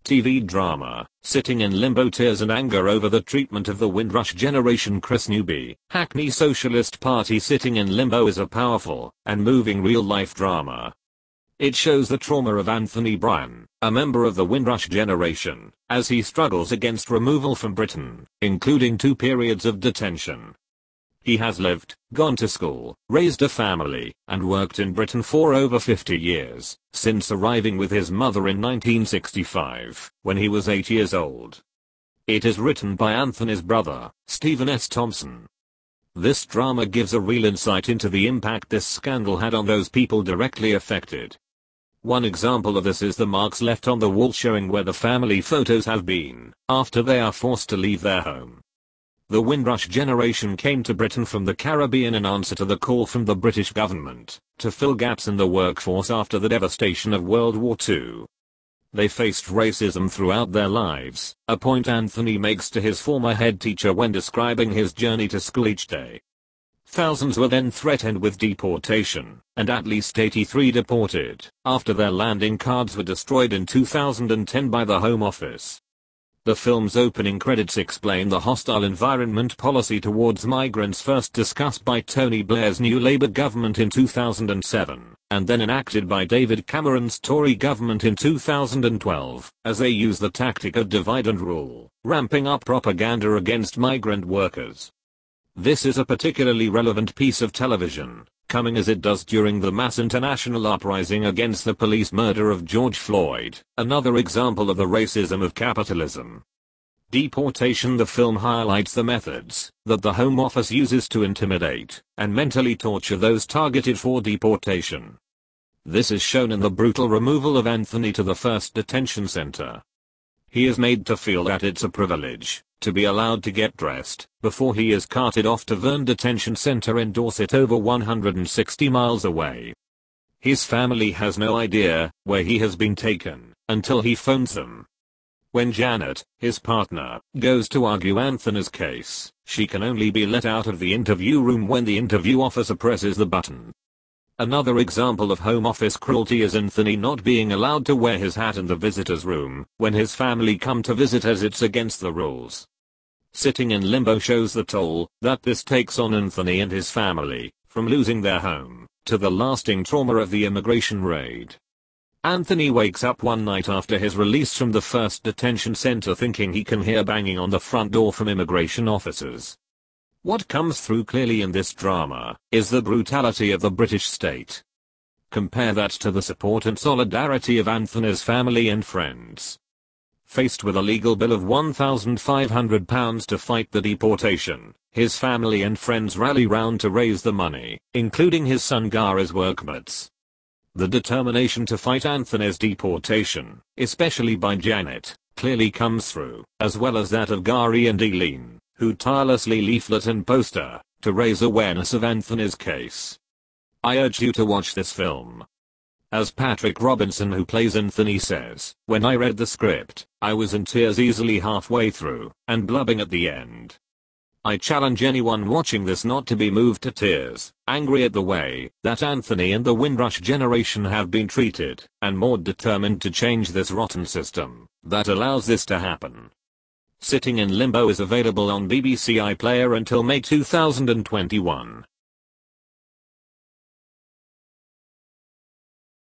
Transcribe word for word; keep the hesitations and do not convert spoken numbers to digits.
T V drama, Sitting in Limbo. Tears and anger over the treatment of the Windrush generation. Chris Newby. Hackney Socialist Party. Sitting in Limbo is a powerful and moving real-life drama. It shows the trauma of Anthony Bryan, a member of the Windrush generation, as he struggles against removal from Britain, including two periods of detention. He has lived, gone to school, raised a family, and worked in Britain for over fifty years, since arriving with his mother in nineteen sixty-five, when he was eight years old. It is written by Anthony's brother, Stephen S. Thompson. This drama gives a real insight into the impact this scandal had on those people directly affected. One example of this is the marks left on the wall showing where the family photos have been, after they are forced to leave their home. The Windrush generation came to Britain from the Caribbean in answer to the call from the British government to fill gaps in the workforce after the devastation of World War Two. They faced racism throughout their lives, a point Anthony makes to his former head teacher when describing his journey to school each day. Thousands were then threatened with deportation, and at least eighty-three deported, after their landing cards were destroyed in two thousand ten by the Home Office. The film's opening credits explain the hostile environment policy towards migrants first discussed by Tony Blair's new Labour government in two thousand seven, and then enacted by David Cameron's Tory government in two thousand twelve, as they use the tactic of divide and rule, ramping up propaganda against migrant workers. This is a particularly relevant piece of television, coming as it does during the mass international uprising against the police murder of George Floyd, another example of the racism of capitalism. Deportation. The film highlights the methods that the Home Office uses to intimidate and mentally torture those targeted for deportation. This is shown in the brutal removal of Anthony to the first detention center. He is made to feel that it's a privilege to be allowed to get dressed before he is carted off to Verne Detention Center in Dorset, over one hundred sixty miles away. His family has no idea where he has been taken until he phones them. When Janet, his partner, goes to argue Anthony's case, she can only be let out of the interview room when the interview officer presses the button. Another example of Home Office cruelty is Anthony not being allowed to wear his hat in the visitor's room when his family come to visit, as it's against the rules. Sitting in Limbo shows the toll that this takes on Anthony and his family, from losing their home to the lasting trauma of the immigration raid. Anthony wakes up one night after his release from the first detention center thinking he can hear banging on the front door from immigration officers. What comes through clearly in this drama is the brutality of the British state. Compare that to the support and solidarity of Anthony's family and friends. Faced with a legal bill of one thousand five hundred pounds to fight the deportation, his family and friends rally round to raise the money, including his son Gary's workmates. The determination to fight Anthony's deportation, especially by Janet, clearly comes through, as well as that of Gary and Eileen, who tirelessly leaflet and poster to raise awareness of Anthony's case. I urge you to watch this film. As Patrick Robinson, who plays Anthony, says, "When I read the script, I was in tears easily halfway through, and blubbing at the end." I challenge anyone watching this not to be moved to tears, angry at the way that Anthony and the Windrush generation have been treated, and more determined to change this rotten system that allows this to happen. Sitting in Limbo is available on B B C iPlayer until May two thousand twenty-one.